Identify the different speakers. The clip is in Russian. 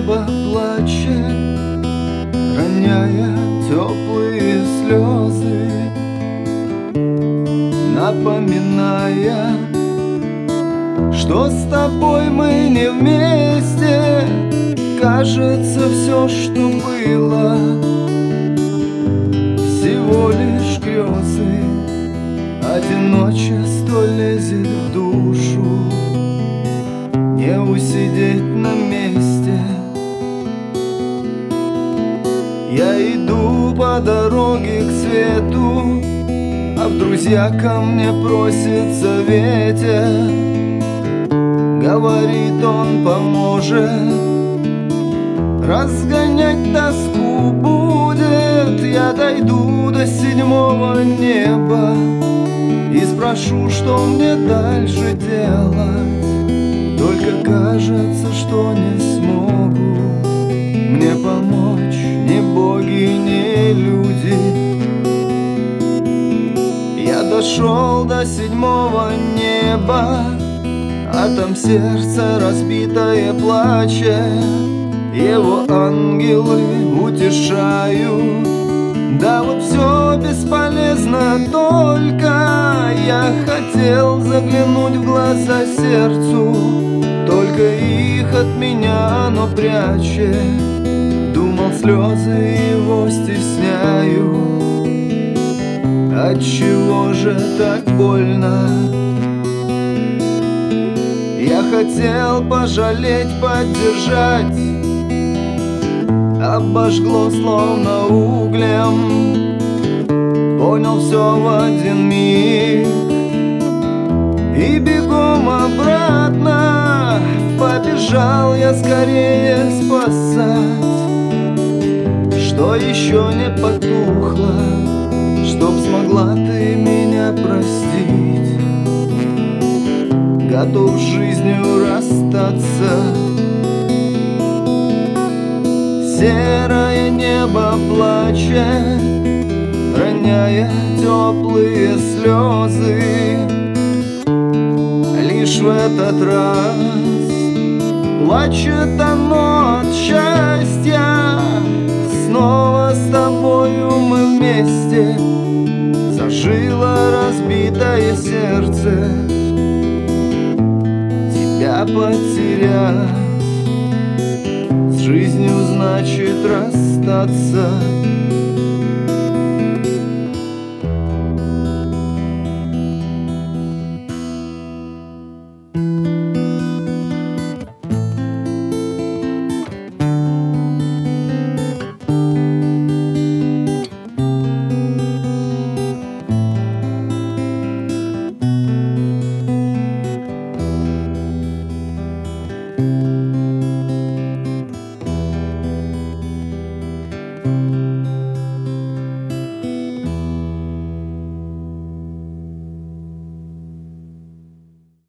Speaker 1: небо плачет, роняя теплые слезы, напоминая, что с тобой мы не вместе. Кажется, все, что было, всего лишь грезы. Одиночество лезет в душу, не усидеть на месте. Я иду по дороге к свету, а в друзья ко мне просится ветер. Говорит, он поможет, разгонять тоску будет. Я дойду до седьмого неба и спрошу, что мне дальше делать. Только кажется, что не смогут мне помочь ни боги, ни люди. Я дошел до седьмого неба, а там сердце разбитое плачет. Его ангелы утешают. Да вот все бесполезно, только я хотел заглянуть в глаза сердцу, только их от меня оно прячет. Думал, слезы его стесняют. Отчего же так больно? Я хотел пожалеть, поддержать, обожгло словно углем. Понял все в один миг и бегом обратно побежал я скорее спасать, что еще не потухло, чтоб смогла ты меня простить. Готов с жизнью расстаться. Серое небо плачет, роняя теплые слезы. Лишь в этот раз плачет оно от счастья. Снова с тобою мы вместе, зажило разбитое сердце. Тебя потерять, с жизнью значит расстаться.